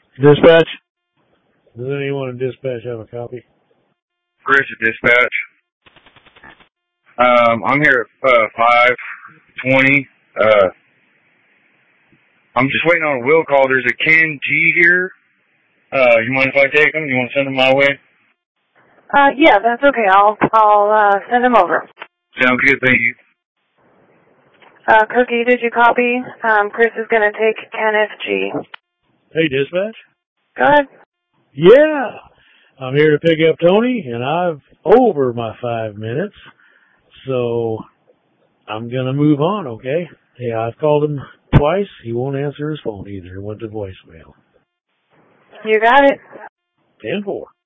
Dispatch? Does anyone in dispatch have a copy? Chris at dispatch. I'm here at 5:20. I'm just waiting on a will call. There's a Ken G here. You mind if I take him? You want to send him my way? Yeah, that's okay. I'll send him over. Sounds good, thank you. Cookie, did you copy? Chris is going to take Kenneth G. Hey, dispatch? Go ahead. Yeah, I'm here to pick up Tony, and I've over my 5 minutes, so I'm going to move on, okay? Hey, I've called him twice. He won't answer his phone either. It went to voicemail. You got it. 10-4.